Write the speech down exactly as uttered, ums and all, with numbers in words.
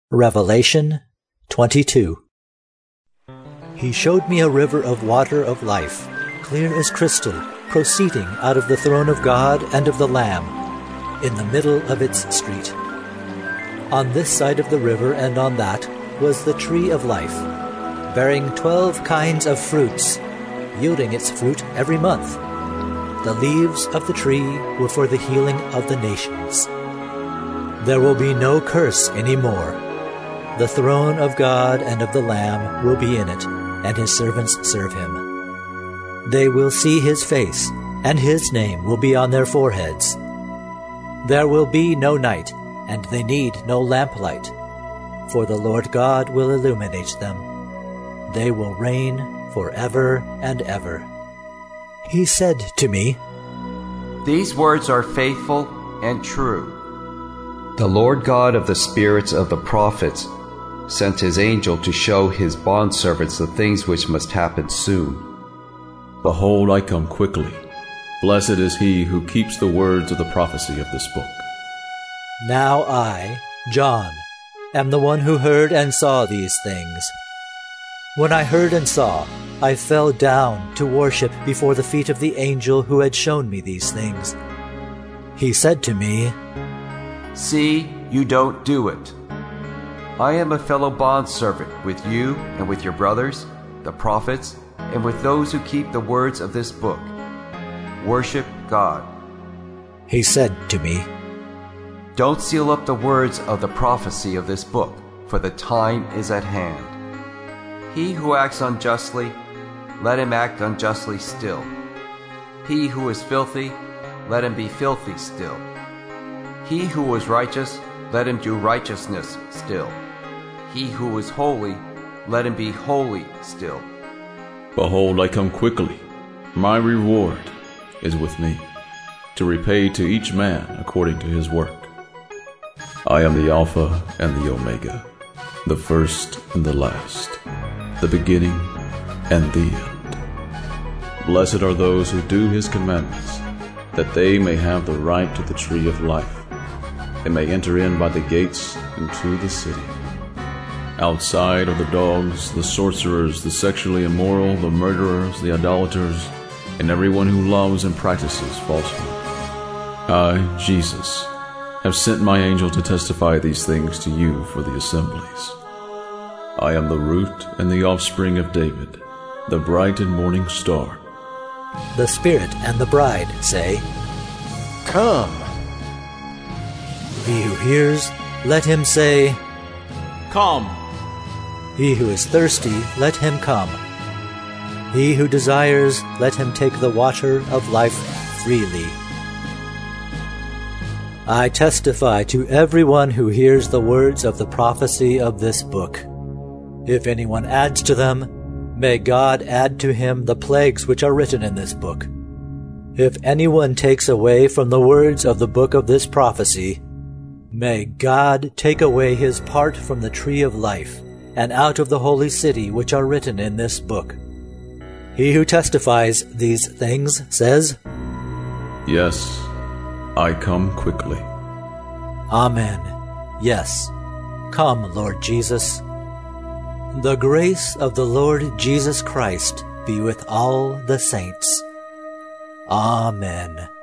Revelation twenty-two. He showed me a river of water of life, clear as crystal, proceeding out of the throne of God and of the Lamb, in the middle of its street. On this side of the river and on that was the tree of life, bearing twelve kinds of fruits, yielding its fruit every month. The leaves of the tree were for the healing of the nations. There will be no curse any more. The throne of God and of the Lamb will be in it, and his servants serve him. They will see his face, and his name will be on their foreheads. There will be no night, and they need no lamplight, for the Lord God will illuminate them. They will reign forever and ever. He said to me, "These words are faithful and true. The Lord God of the spirits of the prophets sent his angel to show his bondservants the things which must happen soon. Behold, I come quickly. Blessed is he who keeps the words of the prophecy of this book." Now I, John, am the one who heard and saw these things. When I heard and saw, I fell down to worship before the feet of the angel who had shown me these things. He said to me, "See, you don't do it. I am a fellow bondservant with you and with your brothers, the prophets, and with those who keep the words of this book. Worship God." He said to me, "Don't seal up the words of the prophecy of this book, for the time is at hand. He who acts unjustly, let him act unjustly still. He who is filthy, let him be filthy still. He who is righteous, let him do righteousness still. He who is holy, let him be holy still." Behold, I come quickly. My reward is with me, to repay to each man according to his work. I am the Alpha and the Omega, the first and the last, the beginning and the end. Blessed are those who do his commandments, that they may have the right to the tree of life, and may enter in by the gates into the city. Outside are the dogs, the sorcerers, the sexually immoral, the murderers, the idolaters, and everyone who loves and practices falsehood. I, Jesus, have sent my angel to testify these things to you for the assemblies. I am the root and the offspring of David, the bright and morning star. The Spirit and the bride say, "Come." He who hears, let him say, "Come." He who is thirsty, let him come. He who desires, let him take the water of life freely. I testify to everyone who hears the words of the prophecy of this book. If anyone adds to them, may God add to him the plagues which are written in this book. If anyone takes away from the words of the book of this prophecy, may God take away his part from the tree of life, and out of the holy city which are written in this book. He who testifies these things says, Yes, I come quickly. Amen. Yes, come, Lord Jesus. The grace of the Lord Jesus Christ be with all the saints. Amen.